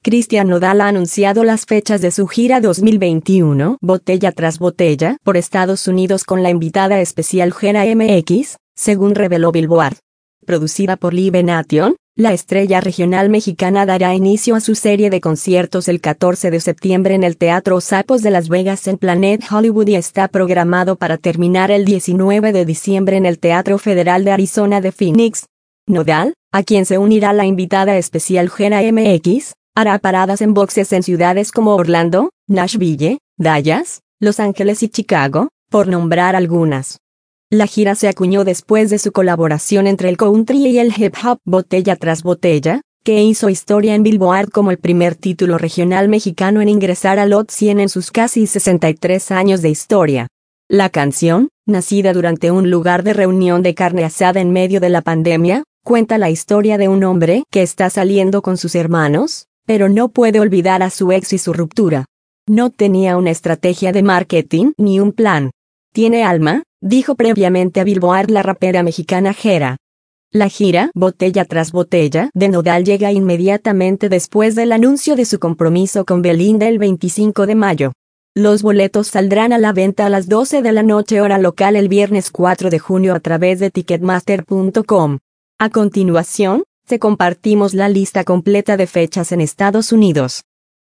Cristian Nodal ha anunciado las fechas de su gira 2021, Botella tras Botella, por Estados Unidos con la invitada especial Gera MX, según reveló Billboard. Producida por Live Nation, la estrella regional mexicana dará inicio a su serie de conciertos el 14 de septiembre en el Teatro Sapos de Las Vegas en Planet Hollywood y está programado para terminar el 19 de diciembre en el Teatro Federal de Arizona de Phoenix. Nodal, a quien se unirá la invitada especial Gera MX, hará paradas en boxes en ciudades como Orlando, Nashville, Dallas, Los Ángeles y Chicago, por nombrar algunas. La gira se acuñó después de su colaboración entre el country y el hip hop Botella tras Botella, que hizo historia en Billboard como el primer título regional mexicano en ingresar al Hot 100 en sus casi 63 años de historia. La canción, nacida durante un lugar de reunión de carne asada en medio de la pandemia, cuenta la historia de un hombre que está saliendo con sus hermanos, pero no puede olvidar a su ex y su ruptura. No tenía una estrategia de marketing ni un plan. Tiene alma, dijo previamente a Billboard la rapera mexicana Gera. La gira Botella tras Botella de Nodal llega inmediatamente después del anuncio de su compromiso con Belinda el 25 de mayo. Los boletos saldrán a la venta a las 12 de la noche hora local el viernes 4 de junio a través de Ticketmaster.com. A continuación, te compartimos la lista completa de fechas en Estados Unidos.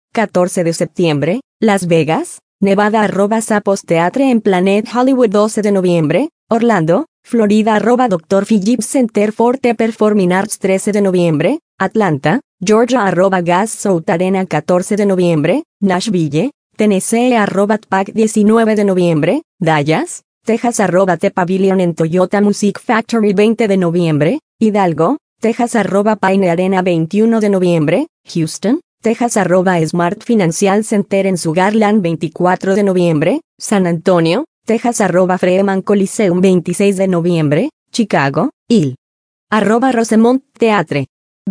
14 de septiembre, Las Vegas, Nevada @Sapos Theatre en Planet Hollywood 12 de noviembre, Orlando, Florida @Dr. Phillips Center for the Performing Arts 13 de noviembre, Atlanta, Georgia @Gas South Arena 14 de noviembre, Nashville, Tennessee @TPAC 19 de noviembre, Dallas, Texas @The Pavilion en Toyota Music Factory 20 de noviembre, Hidalgo, Texas @Pine Arena 21 de noviembre, Houston, Texas @Smart Financial Center en Sugarland 24 de noviembre, San Antonio, Texas @Freeman Coliseum 26 de noviembre, Chicago, IL. @Rosemont Theatre.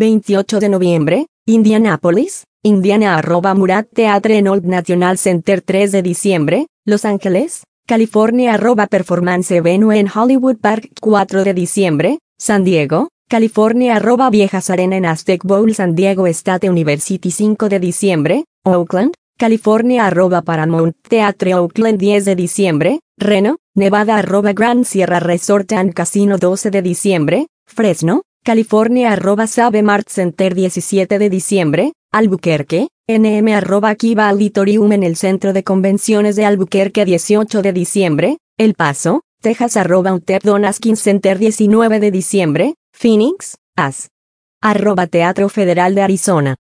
28 de noviembre, Indianapolis, Indiana @Murat Theatre en Old National Center 3 de diciembre, Los Ángeles, California @Performance Venue en Hollywood Park 4 de diciembre, San Diego, California @Viejas Arena en Aztec Bowl San Diego State University 5 de diciembre, Oakland, California @Paramount Theatre Oakland 10 de diciembre, Reno, Nevada @Grand Sierra Resort and Casino 12 de diciembre, Fresno, California @Save Mart Center 17 de diciembre, Albuquerque, NM @Kiva Auditorium en el Centro de Convenciones de Albuquerque 18 de diciembre, El Paso, Texas @UTEP Donaskin Center 19 de diciembre, Phoenix, AS. @Teatro Federal de Arizona.